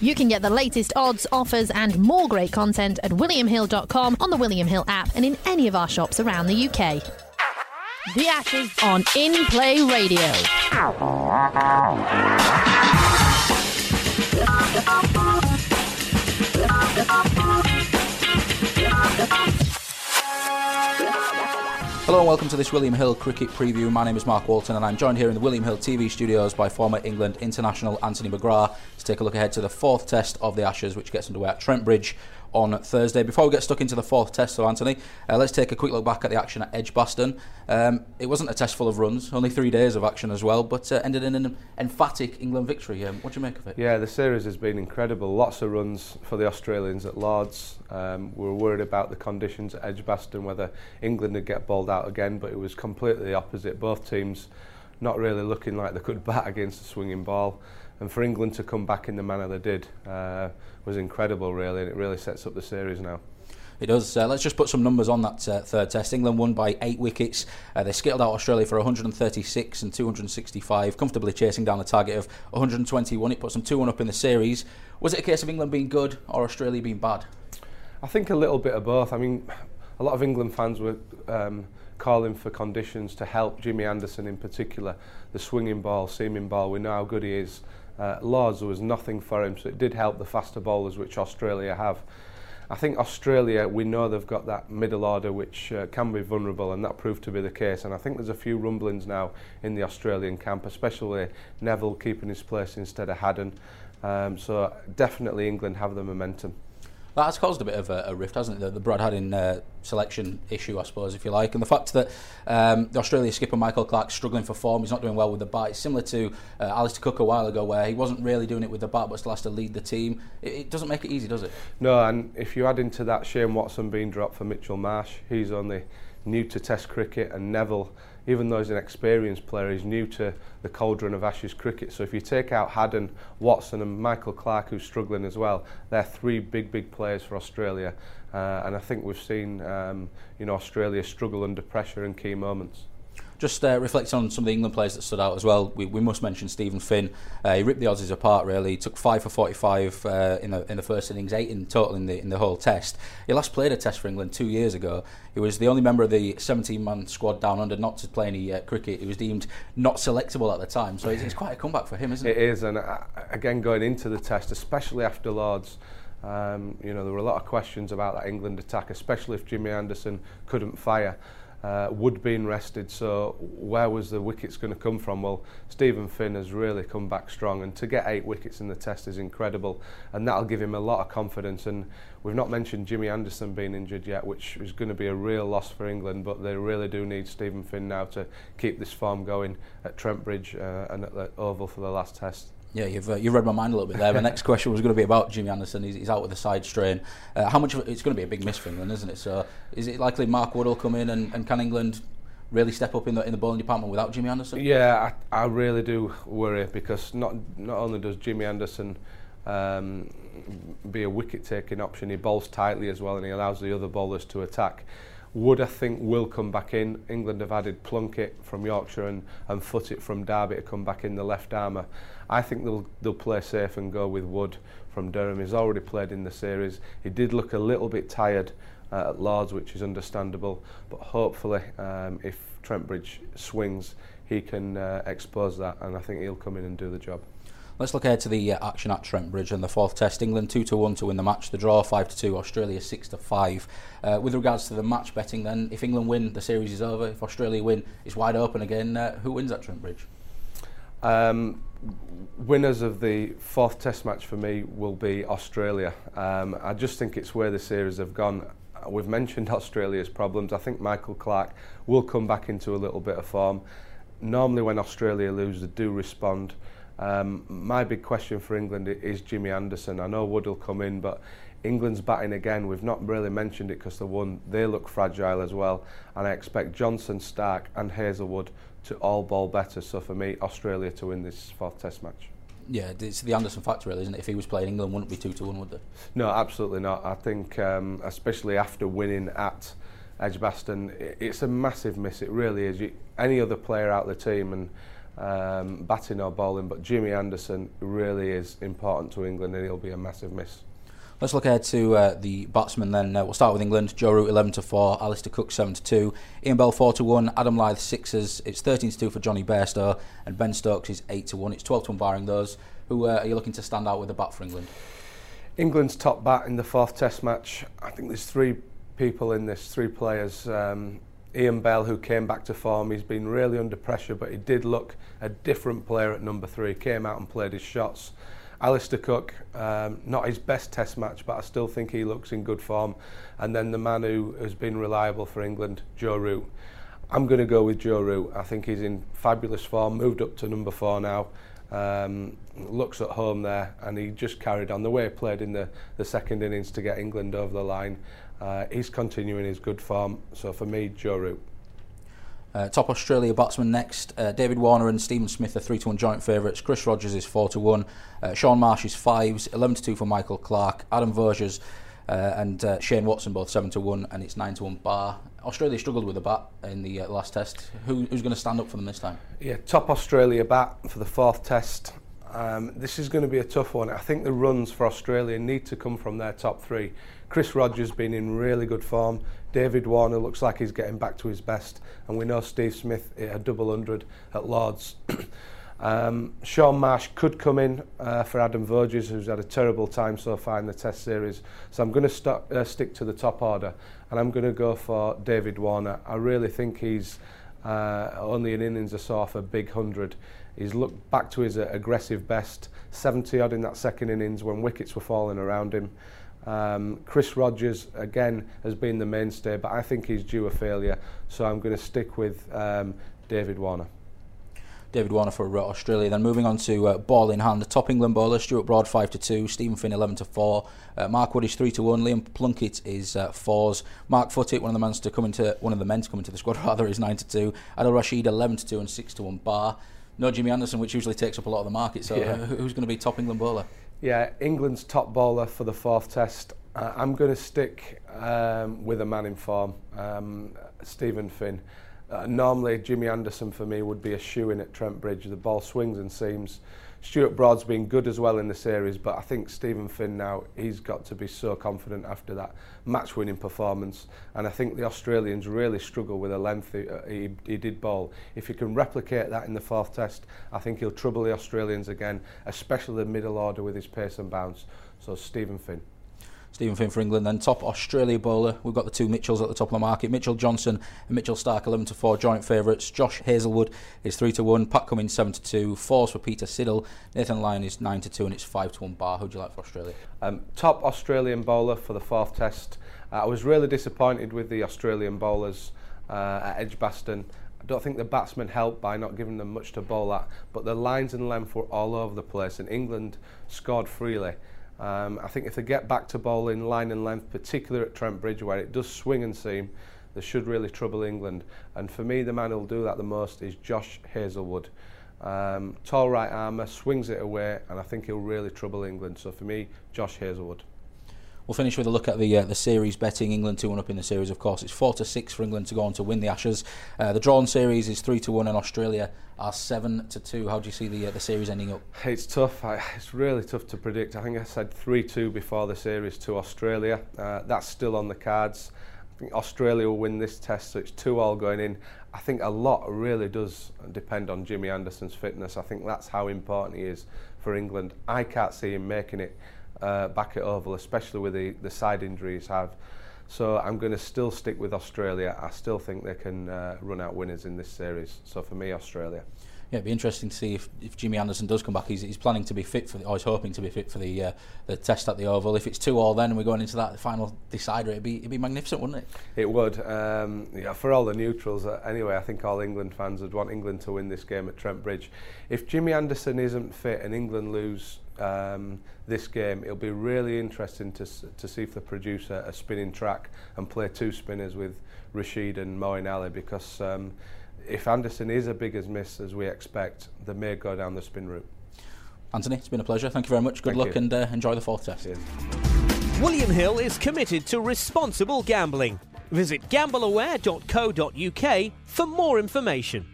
You can get the latest odds, offers and more great content at williamhill.com, on the William Hill app and in any of our shops around the UK. The Ashes on In Play Radio. Hello and welcome to this William Hill cricket preview. My name is Mark Walton and I'm joined here in the William Hill TV studios by former England international Anthony McGrath to take a look ahead to the fourth test of the Ashes, which gets underway at Trent Bridge on Thursday. Before we get stuck into the fourth test, though, Anthony, let's take a quick look back at the action at Edgbaston. It wasn't a test full of runs, only 3 days of action as well, but ended in an emphatic England victory. What do you make of it? Yeah, the series has been incredible. Lots of runs for the Australians at Lords. We were worried about the conditions at Edgbaston, whether England would get bowled out again, but it was completely the opposite. Both teams not really looking like they could bat against a swinging ball. And for England to come back in the manner they did was incredible, really, and it really sets up the series now. It does. Let's just put some numbers on that third test. England won by 8 wickets. They skittled out Australia for 136 and 265, comfortably chasing down the target of 121. It puts them 2-1 up in the series. Was it a case of England being good or Australia being bad? I think a little bit of both. I mean, a lot of England fans were calling for conditions to help Jimmy Anderson in particular. The swinging ball, seaming ball, we know how good he is. Lords, there was nothing for him, so it did help the faster bowlers, which Australia have. I think Australia, we know they've got that middle order which can be vulnerable, and that proved to be the case. And I think there's a few rumblings now in the Australian camp, especially Neville keeping his place instead of Haddon. So definitely England have the momentum. That has caused a bit of a rift, hasn't it? The Brad Haddin selection issue, I suppose, if you like. And the fact that the Australia skipper Michael Clarke struggling for form, he's not doing well with the bat. It's similar to Alistair Cook a while ago, where he wasn't really doing it with the bat, but still has to lead the team. It doesn't make it easy, does it? No, and if you add into that Shane Watson being dropped for Mitchell Marsh, he's only new to Test cricket, and Neville, even though he's an experienced player, he's new to the cauldron of Ashes cricket. So if you take out Haddon, Watson and Michael Clarke, who's struggling as well, they're three big players for Australia. And I think we've seen Australia struggle under pressure in key moments. Just reflecting on some of the England players that stood out as well, we must mention Stephen Finn. He ripped the Aussies apart, really. He took 5 for 45 in the first innings, 8 in total in the whole test. He last played a test for England 2 years ago. He was the only member of the 17-man squad down under not to play any cricket. He was deemed not selectable at the time, so it's quite a comeback for him, isn't it? It is, and again, going into the test, especially after Lords, there were a lot of questions about that England attack, especially if Jimmy Anderson couldn't fire. Wood being rested, so where was the wickets going to come from? Well, Stephen Finn has really come back strong, and to get 8 wickets in the test is incredible, and that'll give him a lot of confidence. And we've not mentioned Jimmy Anderson being injured yet, which is going to be a real loss for England, but they really do need Stephen Finn now to keep this form going at Trent Bridge and at the Oval for the last test. Yeah, you've read my mind a little bit there. My next question was going to be about Jimmy Anderson. He's out with a side strain. How much of it's going to be a big miss for England, isn't it? So, is it likely Mark Wood will come in and can England really step up in the bowling department without Jimmy Anderson? Yeah, I really do worry, because not only does Jimmy Anderson be a wicket-taking option, he bowls tightly as well, and he allows the other bowlers to attack. Wood, I think, will come back in. England have added Plunkett from Yorkshire and Footitt from Derby to come back in, the left armour. I think they'll play safe and go with Wood from Durham. He's already played in the series. He did look a little bit tired at Lords, which is understandable, but hopefully if Trent Bridge swings, he can expose that, and I think he'll come in and do the job. Let's look ahead to the action at Trent Bridge and the fourth test. England 2-1 to win the match. The draw 5-2. Australia 6-5. With regards to the match betting, then, if England win, the series is over. If Australia win, it's wide open again. Who wins at Trent Bridge? Winners of the fourth test match for me will be Australia. I just think it's where the series have gone. We've mentioned Australia's problems. I think Michael Clarke will come back into a little bit of form. Normally when Australia lose, they do respond. My big question for England is Jimmy Anderson. I know Wood will come in, but England's batting again. We've not really mentioned it because they look fragile as well, and I expect Johnson, Stark and Hazelwood to all bowl better. So for me, Australia to win this fourth test match. Yeah, it's the Anderson factor, really, isn't it? If he was playing, England wouldn't be 2-1, would they? No, absolutely not. I think especially after winning at Edgbaston, it's a massive miss. It really is. Any other player out of the team, and batting or bowling, but Jimmy Anderson really is important to England, and he'll be a massive miss. Let's look ahead to the batsmen then. We'll start with England. Joe Root 11-4, Alistair Cook 7-2, Ian Bell 4-1, Adam Lyth 6s. It's 13-2 for Johnny Bairstow, and Ben Stokes is 8-1. It's 12-1 barring those. Who are you looking to stand out with the bat for England? England's top bat in the 4th Test match. I think there's 3 people in this, 3 players. Ian Bell, who came back to form, he's been really under pressure, but he did look a different player at number 3. Came out and played his shots. Alistair Cook, not his best Test match, but I still think he looks in good form. And then the man who has been reliable for England, Joe Root. I'm going to go with Joe Root. I think he's in fabulous form, moved up to number 4 now. Looks at home there, and he just carried on the way he played in the 2nd innings to get England over the line. He's continuing his good form, so for me, Joe Root. Top Australia batsman next. David Warner and Stephen Smith are 3-1 joint favourites. Chris Rogers is 4-1. Shaun Marsh is 5s. 11-2 for Michael Clarke. Adam Verges and Shane Watson both 7-1, and it's 9-1 bar. Australia struggled with the bat in the last Test. Who's going to stand up for them this time? Yeah, top Australia bat for the 4th Test. This is going to be a tough one. I think the runs for Australia need to come from their top 3. Chris Rogers been in really good form. David Warner looks like he's getting back to his best, and we know Steve Smith hit a double 100 at Lords. Shaun Marsh could come in for Adam Verges, who's had a terrible time so far in the Test series. So I'm going to stick to the top order, and I'm going to go for David Warner. I really think he's only an innings or so off a big 100. He's looked back to his aggressive best, 70 odd in that 2nd innings when wickets were falling around him. Chris Rogers again has been the mainstay, but I think he's due a failure, so I'm going to stick with David Warner. David Warner for Australia. Then moving on to ball in hand, the top England bowler, Stuart Broad 5-2, Stephen Finn 11-4, Mark Wood is 3-1, Liam Plunkett is 4s, Mark Foote, one of the men to come into the squad rather, is 9-2, Adil Rashid 11-2 and 6-1 bar. No Jimmy Anderson, which usually takes up a lot of the market. So who's going to be top England bowler? Yeah, England's top bowler for the 4th Test. I'm going to stick with a man in form, Stephen Finn. Normally, Jimmy Anderson for me would be a shoe-in at Trent Bridge. The ball swings and seams. Stuart Broad's been good as well in the series, but I think Stephen Finn now, he's got to be so confident after that match-winning performance. And I think the Australians really struggle with the length he did bowl. If he can replicate that in the 4th Test, I think he'll trouble the Australians again, especially the middle order with his pace and bounce. So Stephen Finn. Stephen Finn for England. Then top Australia bowler, we've got the 2 Mitchells at the top of the market. Mitchell Johnson and Mitchell Starc 11-4 joint favourites. Josh Hazlewood is 3-1. Pat Cummins 7-2. 4s for Peter Siddle. Nathan Lyon is 9-2 and it's 5-1 bar. Who'd you like for Australia? Top Australian bowler for the 4th Test. I was really disappointed with the Australian bowlers at Edgbaston. I don't think the batsmen helped by not giving them much to bowl at, but the lines and length were all over the place, and England scored freely. I think if they get back to bowling line and length, particularly at Trent Bridge where it does swing and seam, they should really trouble England. And for me, the man who'll do that the most is Josh Hazlewood. Tall right armour, swings it away, and I think he'll really trouble England. So for me, Josh Hazlewood. We'll finish with a look at the series betting. England 2-1 up in the series, of course. It's 4-6 for England to go on to win the Ashes. The drawn series is 3-1 and Australia are 7-2. How do you see the series ending up? It's tough. It's really tough to predict. I think I said 3-2 before the series to Australia. That's still on the cards. I think Australia will win this Test, so it's 2-2 going in. I think a lot really does depend on Jimmy Anderson's fitness. I think that's how important he is for England. I can't see him making it back at Oval, especially with the side injuries have. So I'm going to still stick with Australia. I still think they can run out winners in this series. So for me, Australia. Yeah, it'd be interesting to see if Jimmy Anderson does come back. He's planning to be fit for, or he's hoping to be fit for the Test at the Oval. If it's 2-2 then and we're going into that final decider, it'd be magnificent, wouldn't it? It would. Yeah, for all the neutrals, anyway, I think all England fans would want England to win this game at Trent Bridge. If Jimmy Anderson isn't fit and England lose this game, it'll be really interesting to see if they produce a spinning track and play 2 spinners with Rashid and Moeen Ali, because if Anderson is a big as miss as we expect, they may go down the spin route. Anthony, it's been a pleasure. Thank you very much. Good luck and enjoy the 4th Test. Cheers. William Hill is committed to responsible gambling. Visit gambleaware.co.uk for more information.